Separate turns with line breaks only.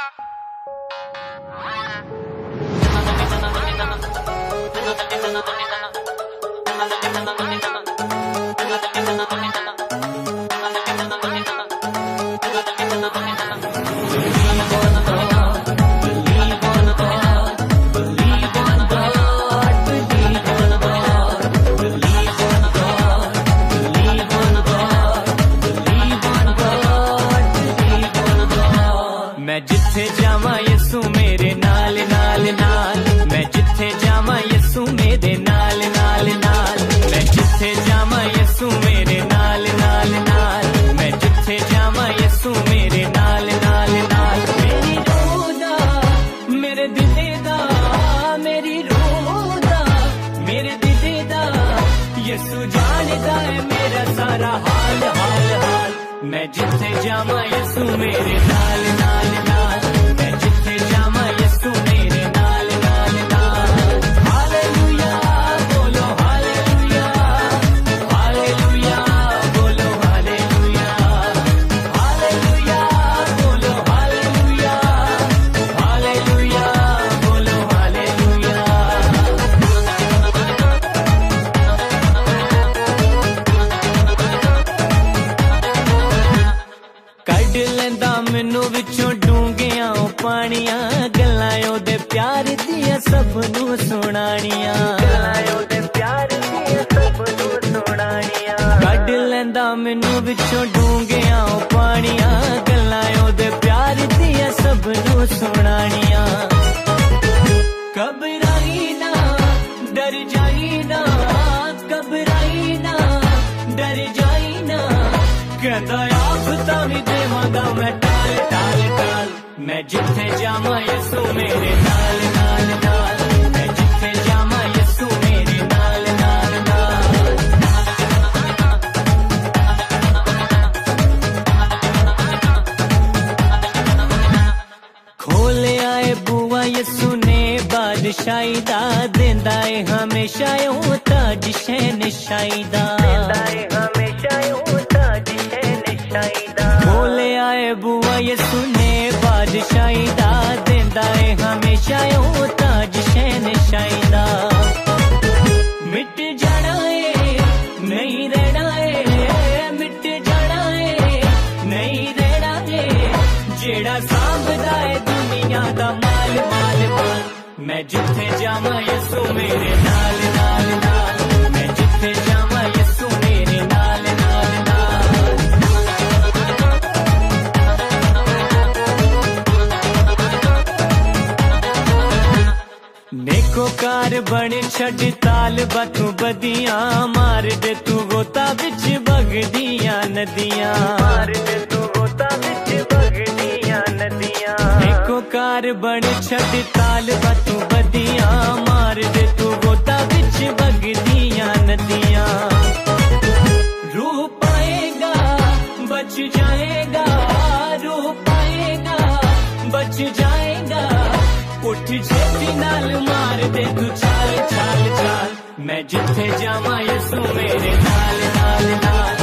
मैं जिथे जावा यसू मेरे नाल नाल नाल, मैं जिथे जावा यसू मेरे नाल नाल नाल, मैं जिथे जावा यसू मेरे नाल नाल नाल, मैं जिथे जावा यसू मेरे नाल नाल नाल। मेरी रूह दा मेरे दिले दा, मेरी रूह दा मेरे दिले दा, यसू जानदा है मेरा सारा हाल हाल हाल। मैं जिथे जावा यसू मेरे नाल नाल नाल, मैं जिथे जावा यसू मेरे नाल नाल नाल। हालेलुया बोलो हालेलुया, हालेलुया बोलो हालेलुया, हालेलुया बोलो हालेलुया, हालेलुया बोलो हालेलुया। कड लेंदा मैनू विचों डूंगियां पानियां, गल्लां ओदे प्यार दियां सबनू सुनानियां, गल्लां ओदे प्यार दियां सबनू सुनानियां। कड लेंदा मैनू विचों डूंगियां पानियां, गल्लां ओदे प्यार दियां सबनू सुनानियां। घबराई ना डर जाई ना, घबराई ना डर जाई ना, कहंदा आफतां भी देवांगा मैं टाल टाल टाल। मैं जिथे जावा यसू मेरे नाल नाल नाल, मैं जिथे जावा यसू मेरे नाल नाल नाल। खोले आए बुआ यसू ने बादशाही दा, देंदा है हमेशा यूं ताज शहनशाही दा, देंदा है हमेशा यूं ताज शहनशाही दा। खोले आए बुआ यसू ने बादशाही दा, देंदा है हमेशा यूं ताज शहनशाही दा। मिट जाना है नहीं रहना है, मिट जाना है नहीं रहना है, जेड़ा सांभदा है दुनिया दा माल माल माल। मैं जिथे जावा यसू मेरे नाल नाल नाल, मैं जिथे जावा यसू मेरे नाल नाल नाल। नेकोकार बन छड़ ताल बातू बदियां, मार दे तू गोता बिच बगदियां नदियां, मार दे तू गोता बिच बगदियां नदियां। नेकोकार बन छड़ ताल बातू बदियां, मार दे तू गोता बिच बगदियां नदियां। रूह पाएगा बच जाएगा, रूह पाएगा बच जाएगा, उठ छेती नाल मार दे तू चाल चाल चाल। मैं जिथे जावा यसू मेरे नाल नाल नाल,